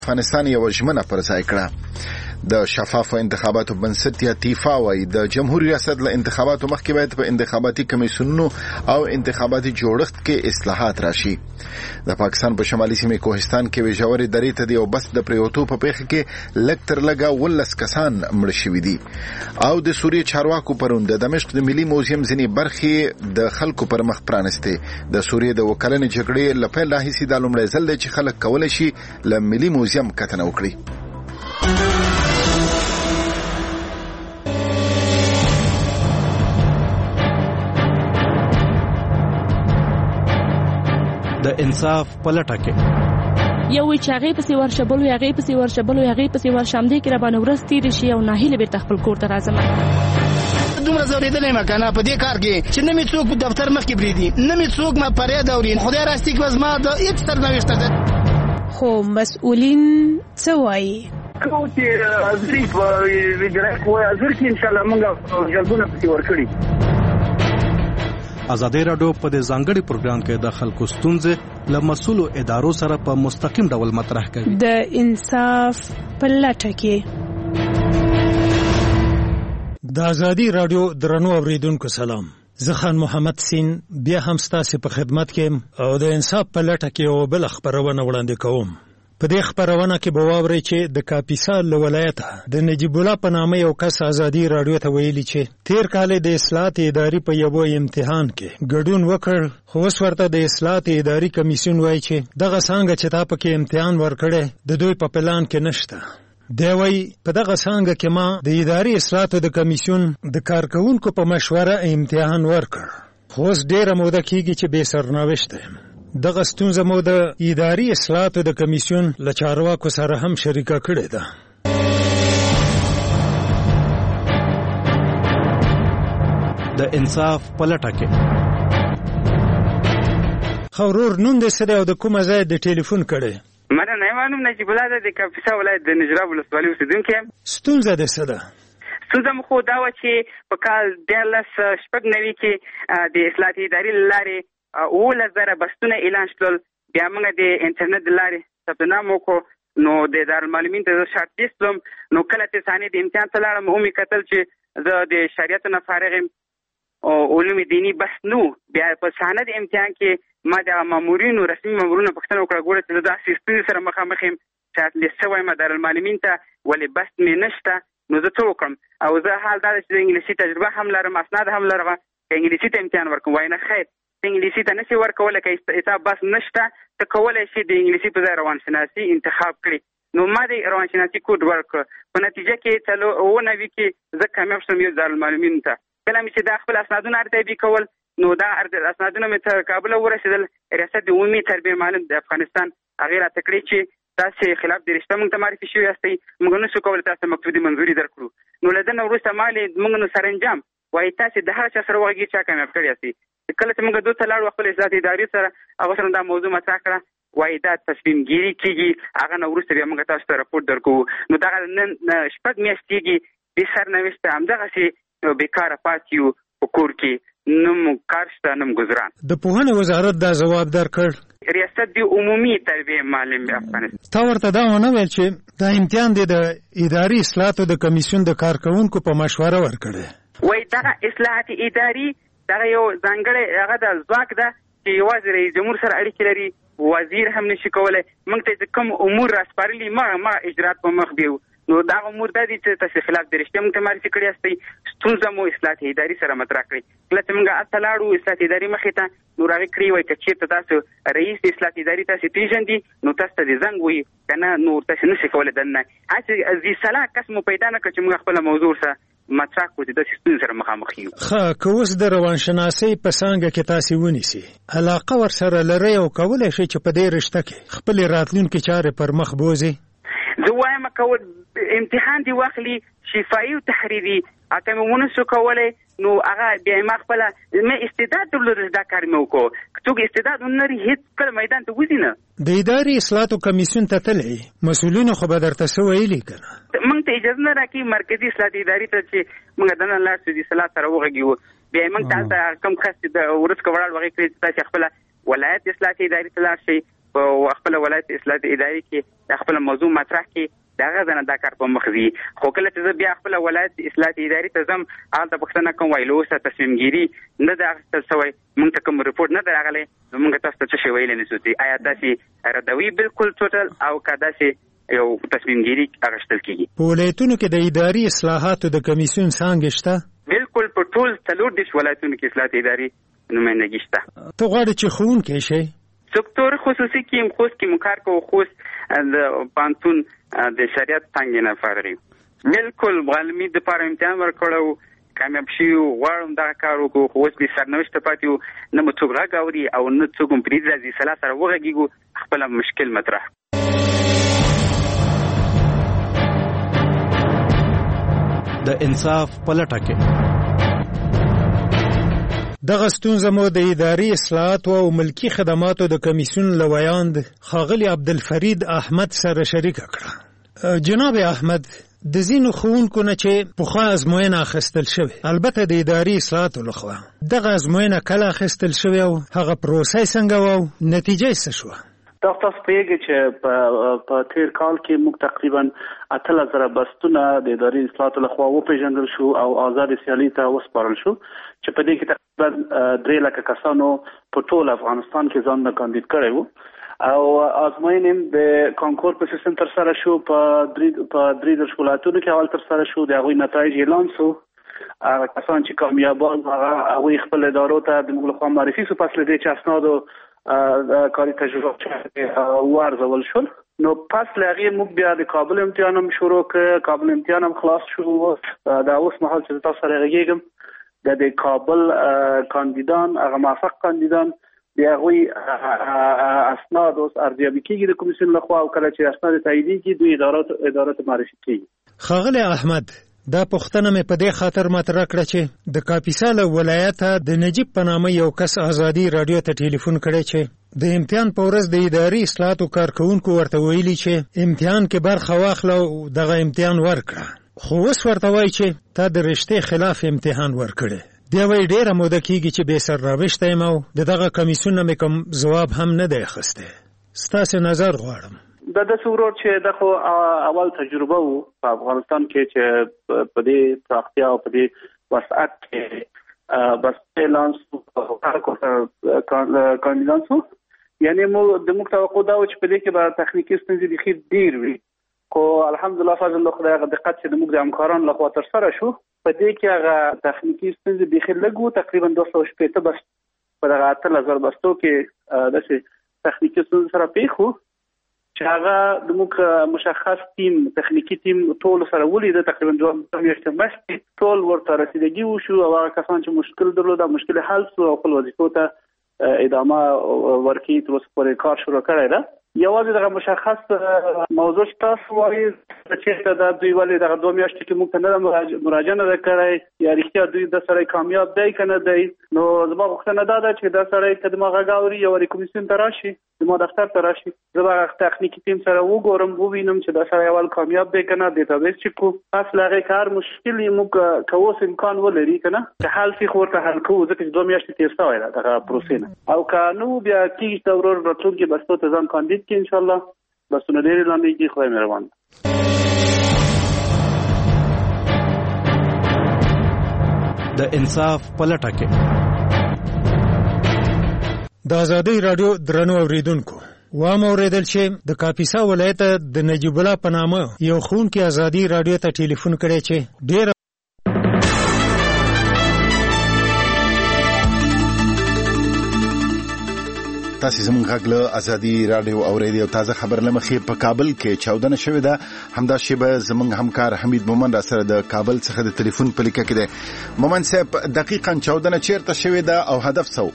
افغانستان یو ژمنه پر ځای کړه. د شفافو انتخاباتو بنسټ یا تیفا وايي د جمهوریت ریاست له انتخاباتو مخکې باید په انتخاباتي کمیسیونونو او انتخاباتي جوړښت کې اصلاحات راشي. د پاکستان په شمالي سیمه کوهستان کې ویژورې درې ته د بس د پریوتو په پیښه کې لږ تر لږه 12 کسان مړ شوي دي. او د سوریې چارواکو پرون د دمشق د ملي موزیم ځینې برخې د خلکو پر مخ پرانستې. د سوریې د وکلنې جګړې له پیل راهیسې دا لومړی ځل دی چې خلک کولی شي له ملي موزیم کتنه وکړي. د انصاف په لټه کې یو چې هغه پسې ورشبل وي هغه پسې ورشبل وي هغه پسې ورشم دي کې را باندې ورس تیر شي او ناهیله به خپل کور ته راځم. دومره زوریدلې مکانه په دې کار کې چې نه می څوک په دفتر مخ کې بریدي نه می څوک ما پرې دورین خدای راستي کې وزما د هیڅ سرنوشته ده. خو مسؤلین څه وایي؟ کو چې ازري په ویډرا کوه ازر کې ان شاء الله موږ جلبونه پسې ورکړي. ازادي راډیو په دې ځانګړي پروګرام کې د خلکو ستونزې له مسؤلو ادارو سره په مستقیم ډول مطرح کوي. د انصاف په لټه کې د ازادي راډیو درنو اوریدونکو سلام. زه خان محمد سین بیا هم ستاسو په خدمت کې او د انصاف په لټه کې یو بل خبرونه وړاندې کوم. په دې خبرونه کې به واورئ چې د کاپیسا له ولایته د نجیب الله په نامه یو کس ازادي راډیو ته ویلي چې تیر کال د اصلاحات اداري په یو امتحان کې ګډون وکړ خو اوس ورته د اصلاحات اداري کمیسیون وایي چې دغه څنګه چې تا پکې امتحان ورکړی د دوی په پلان کې نشته. دی وایي په دغه څنګه کې ما د اداري اصلاحاتو د کمیسیون د کارکونکو په مشوره امتحان ورکړ خو اوس ډېره موده کېږي چې بې سرنوشته یم. دغه ستونزه مو د اداري اصلاحاتو د کمیسیون له چارواکو سره هم شریکه کړې ده. د انصاف په لټه کې خورور نوم دې څه دی او د کومه ځای د ټلیفون کړی؟ ماته نه معلوم نجیب الله د کاپیسا ولایت د نجراب ولسوالۍ اوسېدونکی یم. ستونزه دې څه ده؟ ستونزه مو خو دا وه چې په کال 1996 کې د اصلاحاتي ادارې له لارې 11,000 بستونه اعلان شول. بیا موږ د انټرنیټ د لارې ثبت نام وکړو نو د دارالمعلمین ته شرط ایستلم نو کله چې ثاني د امتحان ته لاړم ومې کتل چې زه د شریعت نه فارغ یم او علوم دیني بس نو. بیا په ثاني د امتحان کې ما د مامورینو رسمي مامورینو پوښتنه وکړه ګوره چې زه داسې ستونزې سره مخامخ یم چې اتلیست څه وایم دارالمعلمین ته ولې بس مې نشته نو زه څه وکړم او زه حال دا چې د انګلیسي تجربه هم لرم اسناد هم لرم که انګلیسي ته امتحان ورکوم وای نه خیر انګلیسي ته نشي ورکولی که حساب بس نشته ته کولی شي د انګلیسي په ځای روانشناسي انتخاب کړي. نو ما د روانشناسي کوډ ورکړ په نتیجه کې 90 کې زه کامیاب شوم یو دارالمعلمین ته. کله مې چې دا خپل اسنادونه ارتباطي کول نو دا اسنادونه مې تر کابل ورسېدل. ریاست د عمومي تربیه معلم د افغانستان هغې راته کړي چې تاسې خلاف د رشته موږ ته معرفي شوي یاستئ موږ نشو کولی تاسو ته مکتوبي منظوري درکړو. نو له ده نه وروسته ما موږ نو سرانجام وایي تاسې د هغه چا سره وغږېږئ چا کامیاب کړي یاستئ. کله چې موږ دوی ته لاړو خپل اصلاحاتي ادارې سره هغه سره دا موضوع مطرح کړه وایي دا تصمیم ګیري کېږي هغه نه وروسته بیا موږ تاسو ته راپورټ درکوو. نو دغه نن 6 میاشتې کېږي بې سرنوشته همدغسې بېکاره پاتې یو په کور کې نه مو کار شته نه مو ګزران. د پوهنې وزارت دا ځواب درکړ؟ ریاست د عمومي تربیه معلم افغانستان تا ورته دا ونه ویل چې دا امتحان دی د اداري اصلاحاتو د کمیسیون د کارکونکو په مشوره ورکړی؟ وایي دغه اصلاحاتي اداري دغه یو ځانګړی هغه د ځواک ده چې یوازې رئیس جمهور سره اړیکې لري وزیر هم نشي کولی موږ ته چې کوم امور راسپارلي ما اجرات په مخ بیو نو دا امور دا دي چې تاسو خلاف د رشتې موږ ته معرفي کړي یاستئ ستونزه مو اصلاحاتي اداري سره مطرح کړئ. کله چې موږ هلته لاړو اصلاحاتي اداري مخې ته نو هغې کړي وایي که چېرته تاسو رئیس د اصلاحاتي اداري تاسې پېژندي نو تاسو ته د زنګ وایي که نه نو تاسې نشئ کولی دننه هسې ذي صلاح کس مو پیدا نه کړه چې موږ خپله موضوع سره مطرح کړو چې داسې ستونزې سره مخامخ یو. ښه که اوس د روانشناسۍ په څانګه کې تاسې ونیسي علاقه ورسره لرئ او کولی شئ چې په دې رشته کې خپلې راتلونکې چارې پر مخ بوځئ؟ زه وایم که امتحان دې واخلي شفایي او تحریري که مې ونشو کولی نو هغه بیا ما خپله مې استعداد درلود دا کار مې وکړو که څوک استعداد ونه لري هېڅکله میدان ته وځي نه. د اداري اصلاحاتو کمیسیون ته تلئ مسؤلینو خو به درته څه ویلي که نه؟ موږ ته اجازه نه راکوي مرکزي اصلاحاتي ادارې ته چې موږ دننه لاړ شو د اصلاح سره وغږېږو بیا موږ ته هلته کوم کس چې د ورځ که وړاړ وغې کړي چې تاسې خپله ولایت اصلاحاتي ادارې ته لاړ شئ په خپل ولایت اصلاحات اداري کې خپل موضوع مطرح کې دغه ځنه دا کار په مخ وي. خو کله چې بیا خپل ولایت اصلاحات اداري ته زم هلته پوښتنه کوم وایي له اوسه تصمیم ګیري نه ده اخیستل شوی، موږ ته کوم رپورټ نه ده راغلی، نو موږ تاسو ته څه شی ویلی نشو چې آیا داسې ردوي بالکل ټوټل او که داسې یو تصمیم ګیري اخیستل کېږي. په ولایتونو کې د اداري اصلاحاتو د کمیسیون څانګې شته؟ بالکل په ټول 40 ولایتونو کې اصلاحات اداري نمایندګي شته. ته غواړې چې ښوونکی شې؟ سکتور خصوصي کې خوست کې مکار کو خوست د پانتون د شریعت څنګه نه فارغ. بالکل عالمي د پاره امتحان ورکړو، کامیاب شي غواړم دا کار وکړو، خو اوس به سرنوشت پاتیو نه مو څوک راغوري او نه څوک هم پرې راځي سلا سره وغږیږو خپل مشکل مطرح. د انصاف پلټه کې دغه ستونزه مو د اداري اصلاحاتو او ملکی خدماتو د کمیسیون لویاند ښاغلي عبدالفرید احمد سره شریکه کړه. جناب احمد، د ځینو ښوونکو نه چې پخوا ازموینه اخیستل شوې، البته د اداري اصلاحاتو لخوا، دغه ازموینه کله اخیستل شوې او هغه پروسه څنګه وه او نتیجه یې څه شوه؟ تاسو پوهیږئ چې په تیر کال کې موږ تقریبا 18,000 بستونه د اداري اصلاحاتو لخوا وپېژندل شو او آزاد سیالي ته وسپارل شو، چې په دې کې تقریبا 3 لکه کسانو په ټول افغانستان کې ځانونه کاندید کړی وو او ازموینې د کانکور په سیستم تر سره شو. په 3 ولایتونو کې اول تر سره شو، د هغوی نتایج اعلان شو. هغه کسان چې کامیابان هغوی خپل ادارو ته د موږ لخوا معرفي شو، پس له دې چې اسنادو کاری تجربه وارزول شول. نو پس له هغې موږ بیا د کابل امتحان هم شروع کړ، کابل امتحان هم خلاص شو. دا اوس مهال چې تاسو سره غږیږم د کابل کاندیدان، هغه موفق کاندیدان، د هغوی اسناد اوس ارزیابي کېږي د کمیسیون لخوا او کله چې اسناد تاییدېږي دوی ادارو ته معرفي کېږي. ښاغلی احمد، دا پوښتنه مې په دې خاطر مطرح کړه چې د کاپیسا له ولایته د نجیب په نامه یو کس ازادي راډیو ته ټلیفون کړی چې د امتحان په ورځ د اداري اصلاحاتو کارکوونکو ورته ویلي چې امتحان کې برخه واخله او دغه امتحان ورکړه، خو اوس ورته وایي چې تا د رشتې خلاف امتحان ورکړی. بیا وایي ډېره موده کېږي چې بې سرنوشته یم او د دغه کمیسیون نه مې کوم ځواب هم نه دی اخیستی. ستاسې نظر غواړم. د داسې ورور چې د خو اول تجربه وو په افغانستان کې چې په دې پراختیا او په دې وسعت کې بس اعلان شو کاندیدان شو، یعنی د موږ توقع دا و چې په دې کې به تخنیکي ستونزې بیخي ډېر وي، خو الحمدلله فضل الله خدای هغه دقت چې د موږ د همکارانو لخوا ترسره شو، په دې کې هغه تخنیکي ستونزې بیخي لږ وو، تقریبا 260 بس په دغه 18,000 بستو کې داسې تخنیکي ستونزې سره پېښ وو چې هغه د موږ مشخص ټیم، تخنیکي ټیم ټول سره ولید، تقریبا 2 میاشتې مخکې ټول ورته رسیدګي وشو او هغه کسان چې مشکل درلود مشکل حل شو او خپل وظیفو ته ادامه ورکړي، تر اوسه پورې کار شروع کړی ده. یوازې دغه مشخص موضوع چې تاسو وایي چې دا دوی ولې دغه 2 میاشتې کې موږ ته نه مراجعه نه ده کړی یا رښتیا دوی د سړی کامیاب دی که نه دی. نو زما غوښتنه دا ده چې دا سړی که زما غږ اوري یا ورې کمیسیون ته راشي، زما دفتر ته راشي، زه به هغه تخنیکي ټیم سره وګورم، ووینم چې دا سړی اول کامیاب دی که نه، ډیټابیس چک کړو، پس له هغې که هر مشکل یې موږ که اوس امکان ولري که نه که حل شي خو ورته حل کوو، ځکه چې 2 میاشتې تېر شوی ده دغه پروسې نه. او که نه بیا کېږي چې ورور راتلونکي بستو ته ځان کاندید کې انشاءالله بسونه ډېرې لاندې کېږي. خدای مهربان. د انصاف پلټه کې د ازادۍ راډیو درنو اوریدونکو، وام اوریدل چې د کاپیسا ولایت د نجیب الله په نامه یو ښوونکی ازادۍ راډیو ته ټلیفون کړی چې ډېر تاسو زموږ غږ له ازادي راډیو اوریدي او تازه خبر لمخې په کابل کې چاودنه شوې ده. همدا شیبه زموږ همکار حمید مومن را سره د کابل څخه د ټلیفون په لیکه کې دی. مومن صاحب، دقیقاً چاودنه چیرته شوې ده او هدف څه و؟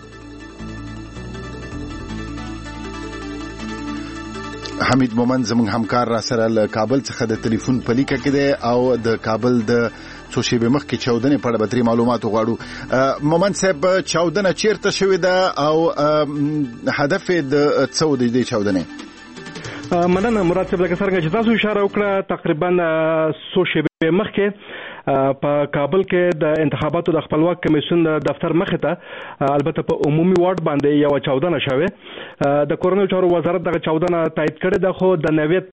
حمید مومن زموږ همکار را سره له کابل څخه د ټلیفون په لیکه کې دی او د کابل د څو شیبې مخکې چاودنې په اړه به ترې معلومات وغواړو. مومن صاحب، چاودنه چیرته شوې ده او هدف یې د څه و د دې چاودنې؟ مننه مراد صاحب، لکه څرنګه چې تاسو اشاره وکړه تقریبا څو شیبې مخکې په کابل کې د انتخاباتو د خپلواک کمیسیون د دفتر مخې ته البته په عمومي وارډ باندې یو 14 شوه د کورنیو چارو وزارت دغه 14 تایید کړی ده خو د نویت